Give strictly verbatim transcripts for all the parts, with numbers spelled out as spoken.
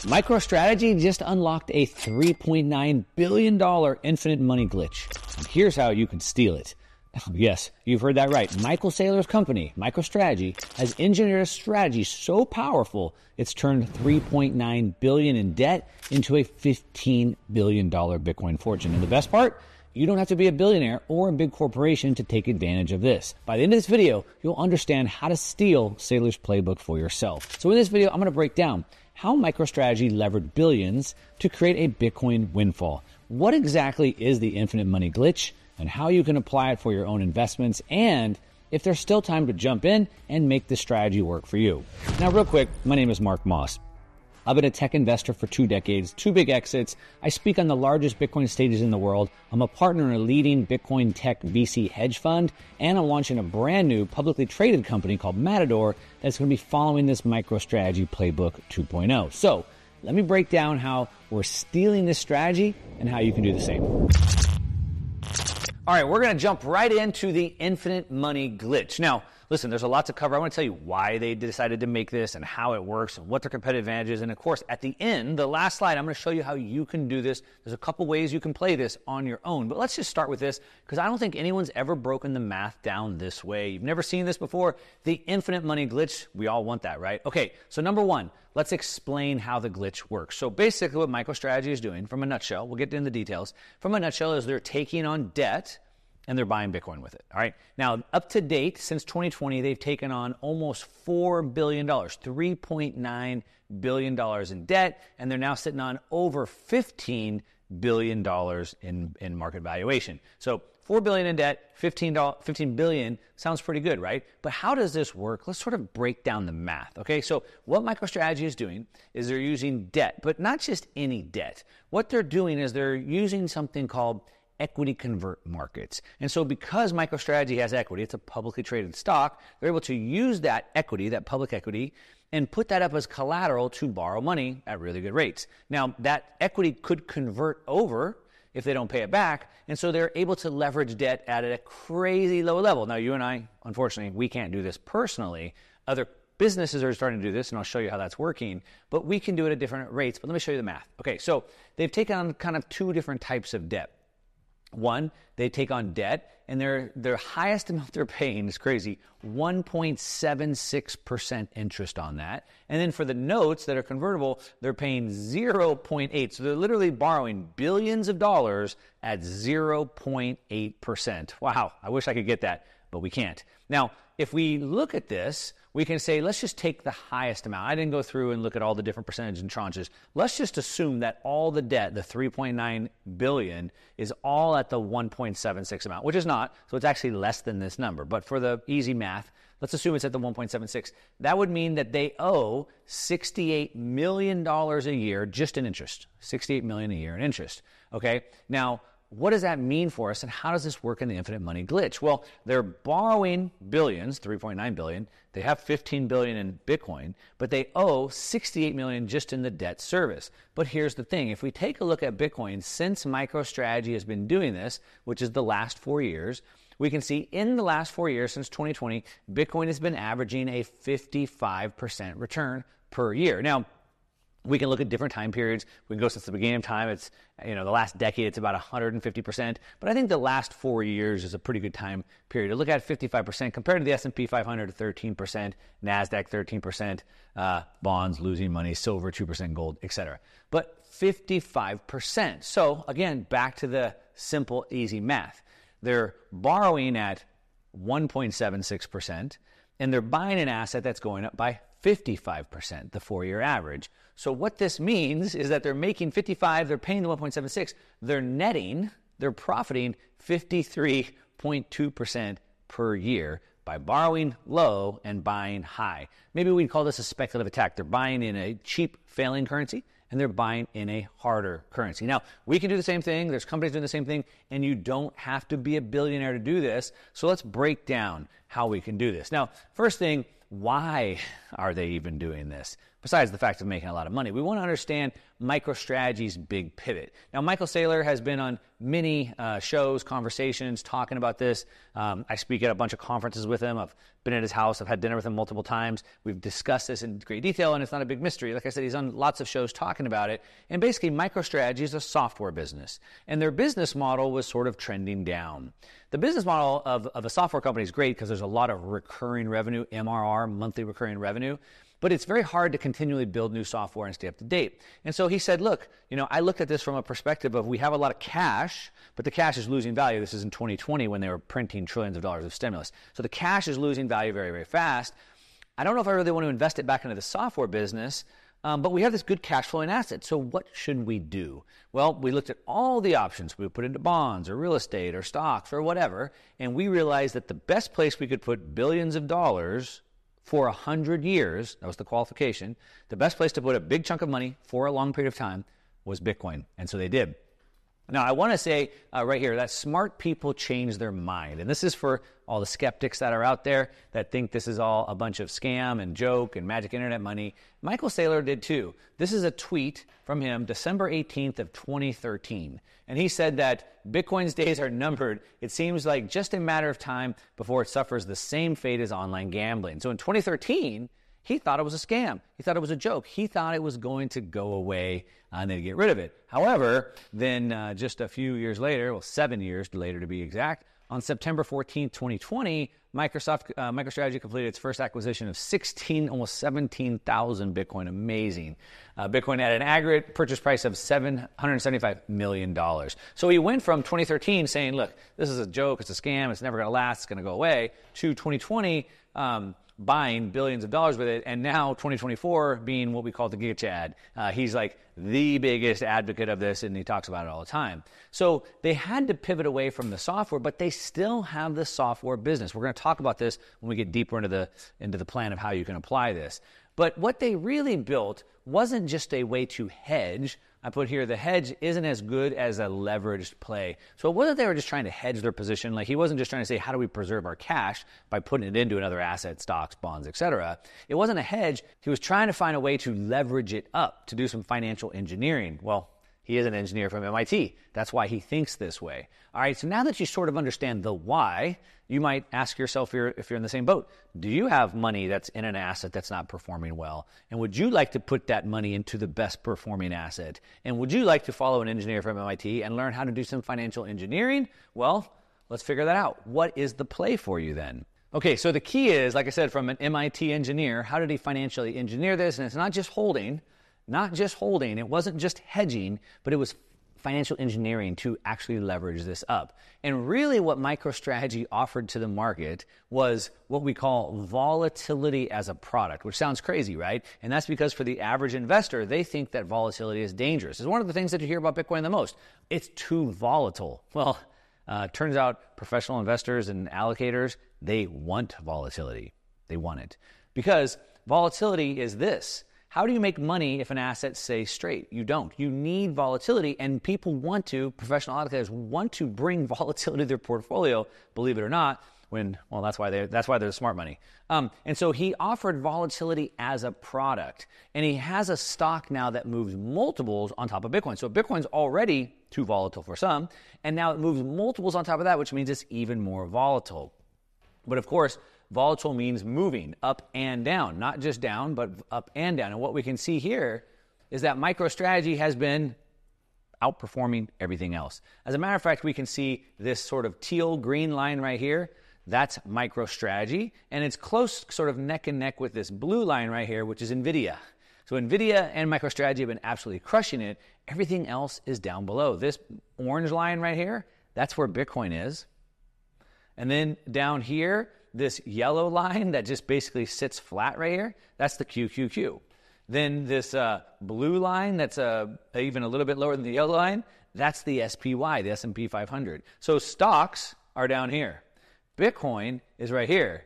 MicroStrategy just unlocked a three point nine billion dollars infinite money glitch. And here's how you can steal it. Yes, you've heard that right. Michael Saylor's company, MicroStrategy, has engineered a strategy so powerful it's turned three point nine billion dollars in debt into a fifteen billion dollars Bitcoin fortune. And the best part? You don't have to be a billionaire or a big corporation to take advantage of this. By the end of this video, you'll understand how to steal Saylor's playbook for yourself. So in this video, I'm going to break down how MicroStrategy levered billions to create a Bitcoin windfall. What exactly is the infinite money glitch, and how you can apply it for your own investments, and if there's still time to jump in and make the strategy work for you. Now, real quick, my name is Mark Moss. I've been a tech investor for two decades, two big exits. I speak on the largest Bitcoin stages in the world. I'm a partner in a leading Bitcoin tech V C hedge fund, and I'm launching a brand new publicly traded company called Matador that's going to be following this MicroStrategy Playbook two point oh. So let me break down how we're stealing this strategy and how you can do the same. All right, we're going to jump right into the infinite money glitch. Now, listen, there's a lot to cover. I want to tell you why they decided to make this and how it works and what their competitive advantage is. And of course, at the end, the last slide, I'm going to show you how you can do this. There's a couple ways you can play this on your own. But let's just start with this, because I don't think anyone's ever broken the math down this way. You've never seen this before. The infinite money glitch, we all want that, right? Okay, so number one, let's explain how the glitch works. So basically what MicroStrategy is doing, from a nutshell, we'll get into the details, from a nutshell is they're taking on debt and they're buying Bitcoin with it, all right? Now, up to date, since twenty twenty, they've taken on almost four billion dollars, three point nine billion dollars in debt, and they're now sitting on over fifteen billion dollars in, in market valuation. So four billion dollars in debt, fifteen, fifteen billion dollars, sounds pretty good, right? But how does this work? Let's sort of break down the math, okay? So what MicroStrategy is doing is they're using debt, but not just any debt. What they're doing is they're using something called equity convert markets. And so because MicroStrategy has equity, it's a publicly traded stock, they're able to use that equity, that public equity, and put that up as collateral to borrow money at really good rates. Now, that equity could convert over if they don't pay it back, and so they're able to leverage debt at a crazy low level. Now, you and I, unfortunately, we can't do this personally. Other businesses are starting to do this, and I'll show you how that's working, but we can do it at different rates. But let me show you the math. Okay, so they've taken on kind of two different types of debt. One, they take on debt, and their their highest amount they're paying is crazy, one point seven six percent interest on that. And then for the notes that are convertible, they're paying zero point eight. So they're literally borrowing billions of dollars at zero point eight percent. Wow, I wish I could get that, but we can't. Now, if we look at this, we can say, let's just take the highest amount. I didn't go through and look at all the different percentages and tranches. Let's just assume that all the debt, the three point nine billion dollars, is all at the one point seven six amount, which is not. So it's actually less than this number. But for the easy math, let's assume it's at the one point seven six. That would mean that they owe sixty-eight million dollars a year just in interest. sixty-eight million dollars a year in interest. Okay? Now, what does that mean for us, and how does this work in the infinite money glitch? Well, they're borrowing billions, three point nine billion dollars. They have fifteen billion dollars in Bitcoin, but they owe sixty-eight million dollars just in the debt service. But here's the thing. If we take a look at Bitcoin, since MicroStrategy has been doing this, which is the last four years, we can see in the last four years, since twenty twenty, Bitcoin has been averaging a fifty-five percent return per year. Now, we can look at different time periods. We can go since the beginning of time. It's, you know, the last decade, it's about one hundred fifty percent. But I think the last four years is a pretty good time period to look at fifty-five percent compared to the S and P five hundred, thirteen percent, NASDAQ thirteen percent, uh, bonds losing money, silver two percent, gold, et cetera. But fifty-five percent. So again, back to the simple, easy math. They're borrowing at one point seven six percent, and they're buying an asset that's going up by fifty-five percent, the four-year average. So what this means is that they're making fifty-five, they're paying the one point seven six, they're netting, they're profiting fifty-three point two percent per year by borrowing low and buying high. Maybe we'd call this a speculative attack. They're buying in a cheap failing currency, and they're buying in a harder currency. Now, we can do the same thing. There's companies doing the same thing, and you don't have to be a billionaire to do this. So let's break down how we can do this. Now, first thing, why are they even doing this? besides the fact of making a lot of money. We want to understand MicroStrategy's big pivot. Now, Michael Saylor has been on many uh, shows, conversations, talking about this. Um, I speak at a bunch of conferences with him. I've been at his house. I've had dinner with him multiple times. We've discussed this in great detail, and it's not a big mystery. Like I said, he's on lots of shows talking about it. And basically, MicroStrategy is a software business, and their business model was sort of trending down. The business model of, of a software company is great because there's a lot of recurring revenue, M R R, monthly recurring revenue. But it's very hard to continually build new software and stay up to date. And so he said, look, you know, I looked at this from a perspective of we have a lot of cash, but the cash is losing value. This is in twenty twenty when they were printing trillions of dollars of stimulus. So the cash is losing value very, very fast. I don't know if I really want to invest it back into the software business, um, but we have this good cash flowing asset. So what should we do? Well, we looked at all the options. We would put into bonds or real estate or stocks or whatever, and we realized that the best place we could put billions of dollars for one hundred years, that was the qualification, the best place to put a big chunk of money for a long period of time was Bitcoin. And so they did. Now, I want to say uh, right here that smart people change their mind. And this is for all the skeptics that are out there that think this is all a bunch of scam and joke and magic internet money. Michael Saylor did too. This is a tweet from him, December eighteenth of twenty thirteen. And he said that Bitcoin's days are numbered. It seems like just a matter of time before it suffers the same fate as online gambling. So in twenty thirteen, he thought it was a scam. He thought it was a joke. He thought it was going to go away uh, and they'd get rid of it. However, then uh, just a few years later, well, seven years later to be exact, on September fourteenth, twenty twenty, Microsoft, uh, MicroStrategy completed its first acquisition of sixteen, almost seventeen thousand Bitcoin. Amazing. Uh, Bitcoin had an aggregate purchase price of seven hundred seventy-five million dollars. So he went from twenty thirteen saying, look, this is a joke, it's a scam, it's never going to last, it's going to go away, to twenty twenty, um, buying billions of dollars with it, and now twenty twenty-four being what we call the Giga Chad. Uh, he's like the biggest advocate of this, and he talks about it all the time. So they had to pivot away from the software, but they still have the software business. We're going to talk about this when we get deeper into the into the plan of how you can apply this. But what they really built wasn't just a way to hedge. I put here the hedge isn't as good as a leveraged play. So it wasn't they were just trying to hedge their position. Like he wasn't just trying to say, how do we preserve our cash by putting it into another asset, stocks, bonds, et cetera. It wasn't a hedge. He was trying to find a way to leverage it up, to do some financial engineering. Well, he is an engineer from M I T. That's why he thinks this way. All right, so now that you sort of understand the why, you might ask yourself if you're, if you're in the same boat, do you have money that's in an asset that's not performing well? And would you like to put that money into the best performing asset? And would you like to follow an engineer from M I T and learn how to do some financial engineering? Well, let's figure that out. What is the play for you then? Okay, so the key is, like I said, from an M I T engineer, how did he financially engineer this? And it's not just holding, not just holding. It wasn't just hedging, but it was financial engineering to actually leverage this up. And really what MicroStrategy offered to the market was what we call volatility as a product, which sounds crazy, right? And that's because for the average investor, they think that volatility is dangerous. It's one of the things that you hear about Bitcoin the most. It's too volatile. Well, uh, turns out professional investors and allocators, they want volatility. They want it. Because volatility is this. How do you make money if an asset stays straight? You don't. You need volatility, and people want to, professional allocators want to bring volatility to their portfolio, believe it or not, when, well, that's why they're, that's why they're smart money. Um, and so he offered volatility as a product, and he has a stock now that moves multiples on top of Bitcoin. So Bitcoin's already too volatile for some, and now it moves multiples on top of that, which means it's even more volatile. But of course, volatile means moving up and down, not just down, but up and down. And what we can see here is that MicroStrategy has been outperforming everything else. As a matter of fact, we can see this sort of teal green line right here. That's MicroStrategy, and it's close, sort of neck and neck with this blue line right here, which is NVIDIA. So NVIDIA and MicroStrategy have been absolutely crushing it. Everything else is down below. This orange line right here, that's where Bitcoin is. And then down here, this yellow line that just basically sits flat right here, that's the Q Q Q. Then this uh, blue line that's uh, even a little bit lower than the yellow line, that's the S P Y, the S and P five hundred. So stocks are down here. Bitcoin is right here.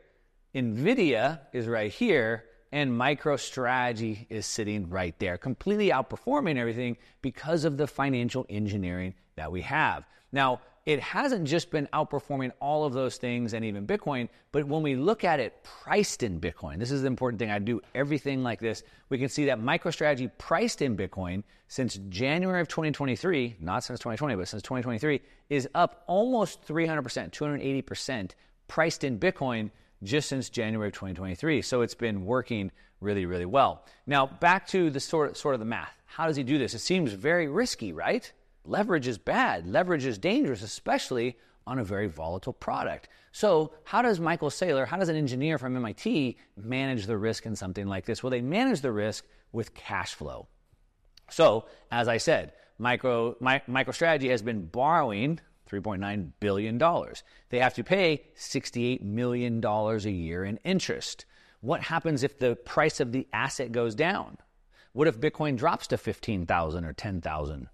NVIDIA is right here. And MicroStrategy is sitting right there, completely outperforming everything because of the financial engineering that we have. Now, it hasn't just been outperforming all of those things and even Bitcoin, but when we look at it priced in Bitcoin, this is the important thing. I do everything like this. We can see that MicroStrategy priced in Bitcoin since January of twenty twenty-three, not since twenty twenty, but since twenty twenty-three, is up almost three hundred percent, two hundred eighty percent priced in Bitcoin just since January of twenty twenty-three. So it's been working really, really well. Now, back to the sort, sort of the math. How does he do this? It seems very risky, right? Leverage is bad. Leverage is dangerous, especially on a very volatile product. So how does Michael Saylor, how does an engineer from M I T manage the risk in something like this? Well, they manage the risk with cash flow. So, as I said, Micro, my, MicroStrategy has been borrowing three point nine billion dollars. They have to pay sixty-eight million dollars a year in interest. What happens if the price of the asset goes down? What if Bitcoin drops to fifteen thousand or ten thousand?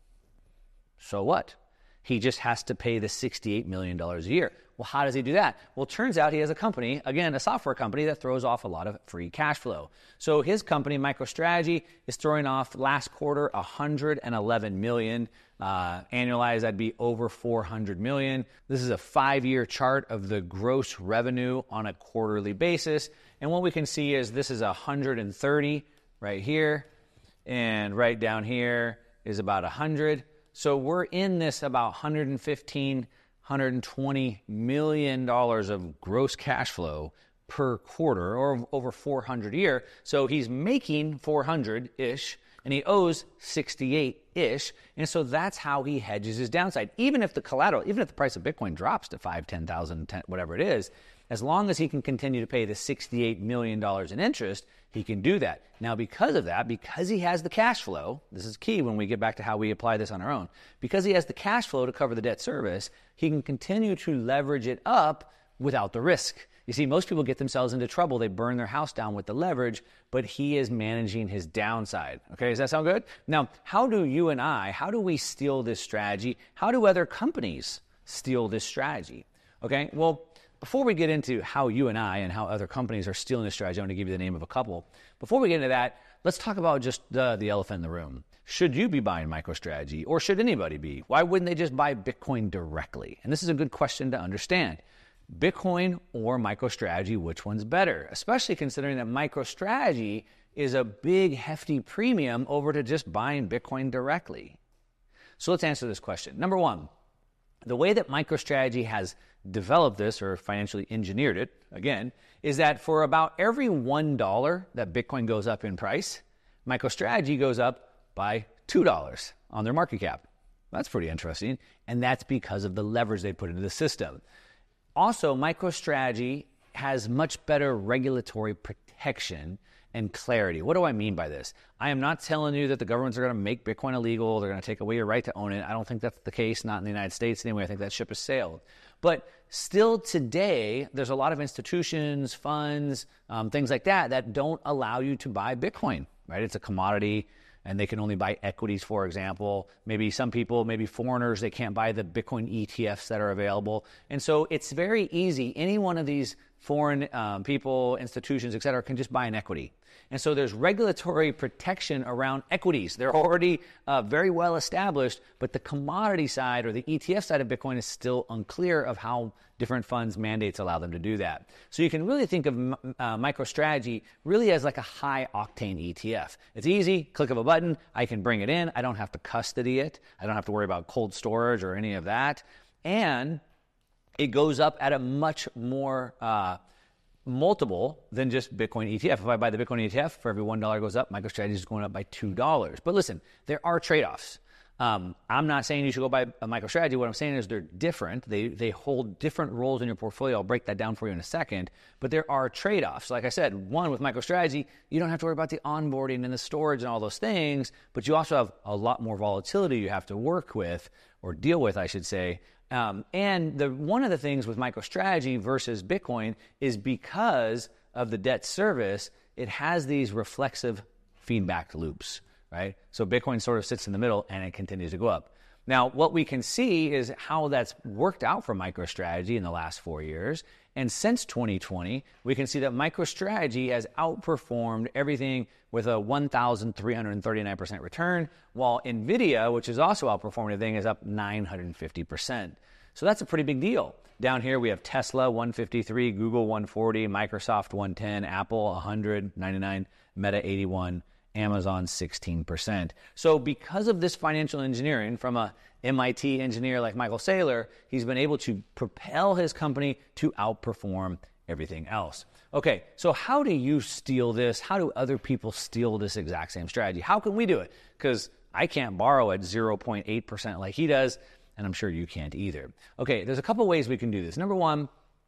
So what? He just has to pay the sixty-eight million dollars a year. Well, how does he do that? Well, it turns out he has a company, again, a software company that throws off a lot of free cash flow. So his company, MicroStrategy, is throwing off last quarter one hundred eleven million dollars. Uh, annualized, that'd be over four hundred million dollars. This is a five-year chart of the gross revenue on a quarterly basis. And what we can see is this is one hundred thirty right here, and right down here is about one hundred. So we're in this about one hundred fifteen, one hundred twenty million dollars of gross cash flow per quarter, or over four hundred a year. So he's making four hundred-ish, and he owes sixty-eight-ish, and so that's how he hedges his downside. Even if the collateral, even if the price of Bitcoin drops to five, ten thousand, ten, whatever it is, as long as he can continue to pay the sixty-eight million dollars in interest, he can do that. Now, because of that, because he has the cash flow, this is key when we get back to how we apply this on our own, because he has the cash flow to cover the debt service, he can continue to leverage it up without the risk. You see, most people get themselves into trouble. They burn their house down with the leverage, but he is managing his downside. Okay, does that sound good? Now, how do you and I, how do we steal this strategy? How do other companies steal this strategy? Okay, well, before we get into how you and I and how other companies are stealing this strategy, I'm going to give you the name of a couple. Before we get into that, let's talk about just the, the elephant in the room. Should you be buying MicroStrategy, or should anybody be? Why wouldn't they just buy Bitcoin directly? And this is a good question to understand. Bitcoin or MicroStrategy, which one's better? Especially considering that MicroStrategy is a big, hefty premium over to just buying Bitcoin directly. So let's answer this question. Number one, the way that MicroStrategy has developed this, or financially engineered it, again, is that for about every one dollar that Bitcoin goes up in price, MicroStrategy goes up by two dollars on their market cap. That's pretty interesting, and that's because of the leverage they put into the system. Also, MicroStrategy has much better regulatory protection and clarity. What do I mean by this? I am not telling you that the governments are going to make Bitcoin illegal, they're going to take away your right to own it. I don't think that's the case, not in the United States anyway. I think that ship has sailed. But still today, there's a lot of institutions, funds, um, things like that, that don't allow you to buy Bitcoin, right? It's a commodity, and they can only buy equities, for example. Maybe some people, maybe foreigners, they can't buy the Bitcoin E T Fs that are available. And so it's very easy. Any one of these foreign um, people, institutions, et cetera, can just buy an equity. And so there's regulatory protection around equities. They're already uh, very well established, but the commodity side or the E T F side of Bitcoin is still unclear of how different funds mandates allow them to do that. So you can really think of uh, MicroStrategy really as like a high octane E T F. It's easy, click of a button, I can bring it in. I don't have to custody it. I don't have to worry about cold storage or any of that. And it goes up at a much more uh, multiple than just Bitcoin E T F. If I buy the Bitcoin E T F, for every one dollar goes up, MicroStrategy is going up by two dollars. But listen, there are trade-offs. Um, I'm not saying you should go buy a MicroStrategy. What I'm saying is they're different. They they hold different roles in your portfolio. I'll break that down for you in a second. But there are trade-offs. Like I said, one, with MicroStrategy, you don't have to worry about the onboarding and the storage and all those things, but you also have a lot more volatility you have to work with, or deal with, I should say. Um, and the one of the things with MicroStrategy versus Bitcoin is because of the debt service, it has these reflexive feedback loops, right? So Bitcoin sort of sits in the middle and it continues to go up. Now, what we can see is how that's worked out for MicroStrategy in the last four years. And since twenty twenty, we can see that MicroStrategy has outperformed everything with a one thousand three hundred thirty-nine percent return, while NVIDIA, which is also outperforming everything, is up nine hundred fifty percent. So that's a pretty big deal. Down here we have Tesla one fifty-three, Google one forty, Microsoft one ten, Apple one hundred ninety-nine, Meta eighty-one, Amazon sixteen percent. So because of this financial engineering from a M I T engineer like Michael Saylor, he's been able to propel his company to outperform everything else. Okay, so how do you steal this? How do other people steal this exact same strategy? How can we do it? Because I can't borrow at zero point eight percent like he does, and I'm sure you can't either. Okay, there's a couple ways we can do this. Number one,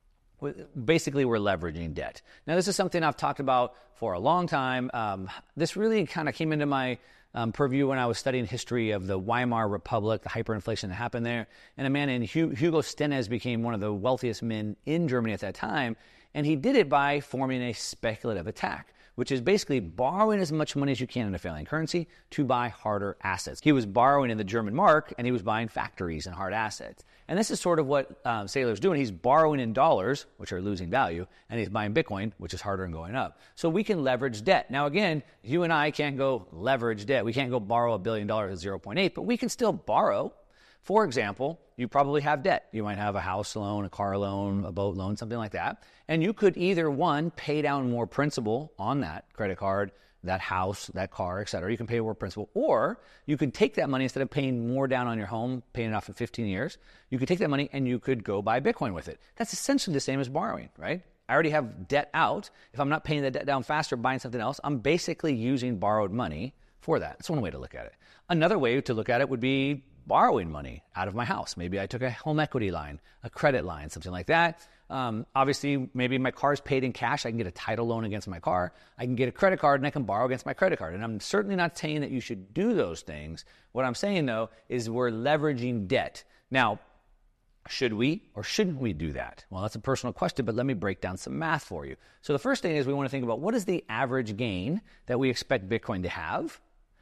basically we're leveraging debt. Now, this is something I've talked about for a long time. Um, this really kind of came into my um, purview when I was studying history of the Weimar Republic, the hyperinflation that happened there. And a man named Hugo Stennes became one of the wealthiest men in Germany at that time. And he did it by forming a speculative attack, which is basically borrowing as much money as you can in a failing currency to buy harder assets. He was borrowing in the German mark, and he was buying factories and hard assets. And this is sort of what um, Saylor's doing. He's borrowing in dollars, which are losing value, and he's buying Bitcoin, which is harder and going up. So we can leverage debt. Now, again, you and I can't go leverage debt. We can't go borrow a billion dollars at zero point eight, but we can still borrow. For example, you probably have debt. You might have a house loan, a car loan, a boat loan, something like that. And you could either, one, pay down more principal on that credit card, that house, that car, et cetera. You can pay more principal. Or you could take that money, instead of paying more down on your home, paying it off in fifteen years, you could take that money and you could go buy Bitcoin with it. That's essentially the same as borrowing, right? I already have debt out. If I'm not paying the debt down faster, buying something else, I'm basically using borrowed money for that. That's one way to look at it. Another way to look at it would be borrowing money out of my house. Maybe I took a home equity line, a credit line, something like that. Um, obviously, maybe my car is paid in cash. I can get a title loan against my car. I can get a credit card and I can borrow against my credit card. And I'm certainly not saying that you should do those things. What I'm saying, though, is we're leveraging debt. Now, should we or shouldn't we do that? Well, that's a personal question, but let me break down some math for you. So the first thing is we want to think about what is the average gain that we expect Bitcoin to have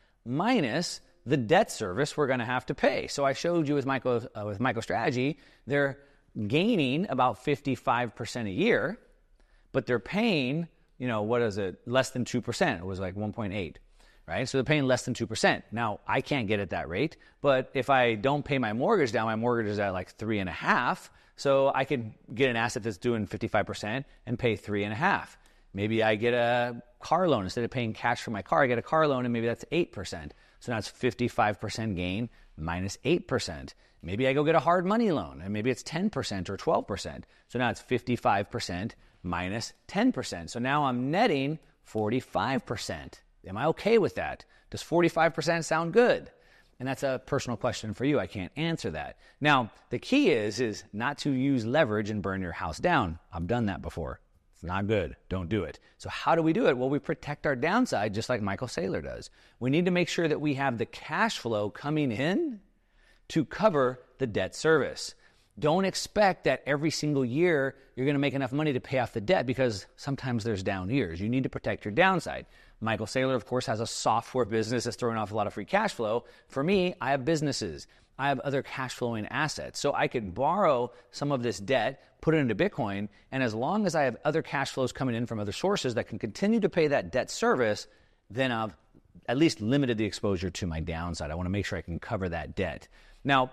minus the debt service we're going to have to pay. So I showed you with Micro, uh, with MicroStrategy, they're gaining about fifty-five percent a year, but they're paying, you know, what is it, less than two percent. It was like one point eight, right? So they're paying less than two percent. Now, I can't get at that rate, but if I don't pay my mortgage down, my mortgage is at like three and a half, so I could get an asset that's doing fifty-five percent and pay three and a half. Maybe I get a car loan. Instead of paying cash for my car, I get a car loan, and maybe that's eight percent. So now it's fifty-five percent gain minus eight percent. Maybe I go get a hard money loan, and maybe it's ten percent or twelve percent. So now it's fifty-five percent minus ten percent. So now I'm netting forty-five percent. Am I okay with that? Does forty-five percent sound good? And that's a personal question for you. I can't answer that. Now, the key is, is not to use leverage and burn your house down. I've done that before. It's not good. Don't do it. So how do we do it? Well, we protect our downside just like Michael Saylor does. We need to make sure that we have the cash flow coming in to cover the debt service. Don't expect that every single year you're going to make enough money to pay off the debt, because sometimes there's down years. You need to protect your downside. Michael Saylor, of course, has a software business that's throwing off a lot of free cash flow. For me, I have businesses. I have other cash flowing assets. So I could borrow some of this debt, put it into Bitcoin, and as long as I have other cash flows coming in from other sources that can continue to pay that debt service, then I've at least limited the exposure to my downside. I want to make sure I can cover that debt. Now,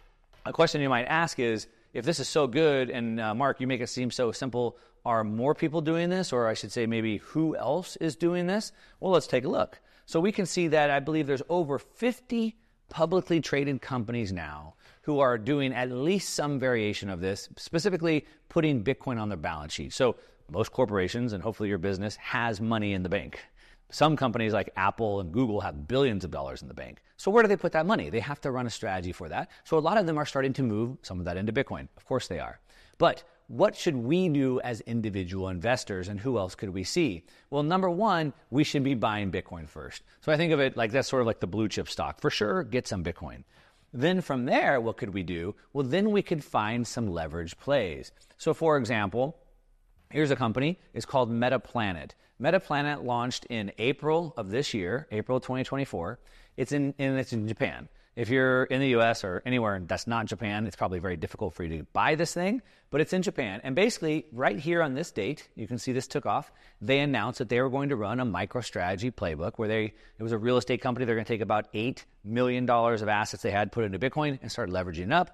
a question you might ask is, if this is so good, and uh, Mark, you make it seem so simple, are more people doing this? Or I should say maybe who else is doing this? Well, let's take a look. So we can see that I believe there's over fifty publicly traded companies now who are doing at least some variation of this, specifically putting Bitcoin on their balance sheet. So most corporations, and hopefully your business, has money in the bank. Some companies like Apple and Google have billions of dollars in the bank. So where do they put that money? They have to run a strategy for that. So a lot of them are starting to move some of that into Bitcoin. Of course they are. But what should we do as individual investors, and who else could we see? Well, number one, we should be buying Bitcoin first. So I think of it like that's sort of like the blue chip stock. For sure, get some Bitcoin. Then from there, what could we do? Well, then we could find some leverage plays. So for example, here's a company. It's called Metaplanet. Metaplanet launched in April of this year, April twenty twenty-four. It's in, and it's in Japan. If you're in the U S or anywhere that's not Japan, it's probably very difficult for you to buy this thing, but it's in Japan. And basically, right here on this date, you can see this took off. They announced that they were going to run a MicroStrategy playbook where they, it was a real estate company. They're going to take about eight million dollars of assets they had, put into Bitcoin, and start leveraging up.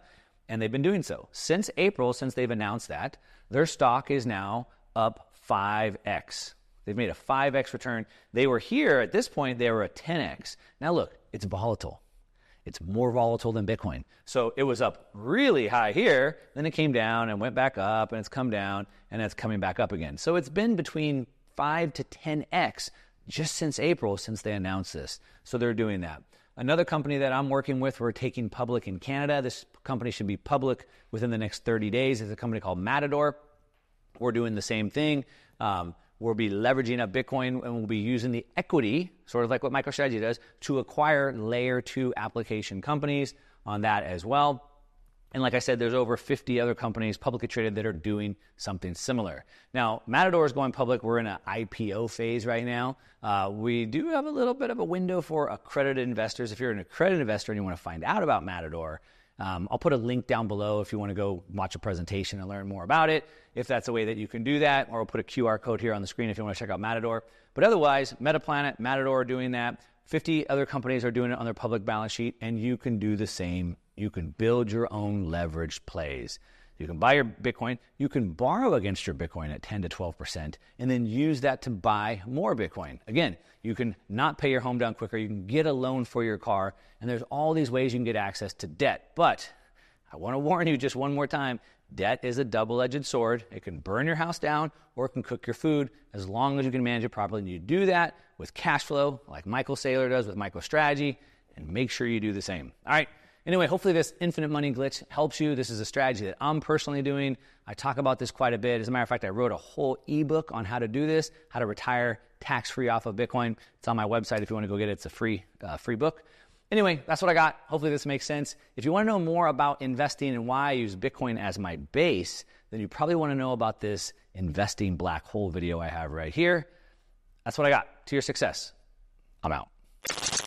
And they've been doing so. Since April, since they've announced that, their stock is now up five X. They've made a five X return. They were here, at this point, they were a ten X. Now look, it's volatile. It's more volatile than Bitcoin. So it was up really high here, then it came down and went back up, and it's come down, and it's coming back up again. So it's been between five to ten X just since April, since they announced this. So they're doing that. Another company that I'm working with, we're taking public in Canada. This company should be public within the next thirty days. It's a company called Matador. We're doing the same thing. Um, we'll be leveraging up Bitcoin, and we'll be using the equity, sort of like what MicroStrategy does, to acquire layer two application companies on that as well. And like I said, there's over fifty other companies publicly traded that are doing something similar. Now, Matador is going public. We're in an I P O phase right now. Uh, we do have a little bit of a window for accredited investors. If you're an accredited investor and you want to find out about Matador, um, I'll put a link down below if you want to go watch a presentation and learn more about it, if that's a way that you can do that, or I'll put a Q R code here on the screen if you want to check out Matador. But otherwise, Metaplanet, Matador are doing that. fifty other companies are doing it on their public balance sheet, and you can do the same. You can build your own leveraged plays. You can buy your Bitcoin. You can borrow against your Bitcoin at ten to twelve percent, and then use that to buy more Bitcoin. Again, you can not pay your home down quicker. You can get a loan for your car, and there's all these ways you can get access to debt. But I want to warn you just one more time, debt is a double-edged sword. It can burn your house down, or it can cook your food, as long as you can manage it properly. And you do that with cash flow, like Michael Saylor does with MicroStrategy, and make sure you do the same. All right. Anyway, hopefully this infinite money glitch helps you. This is a strategy that I'm personally doing. I talk about this quite a bit. As a matter of fact, I wrote a whole ebook on how to do this, how to retire tax-free off of Bitcoin. It's on my website if you want to go get it. It's a free, uh, free book. Anyway, that's what I got. Hopefully this makes sense. If you want to know more about investing and why I use Bitcoin as my base, then you probably want to know about this investing black hole video I have right here. That's what I got. To your success. I'm out.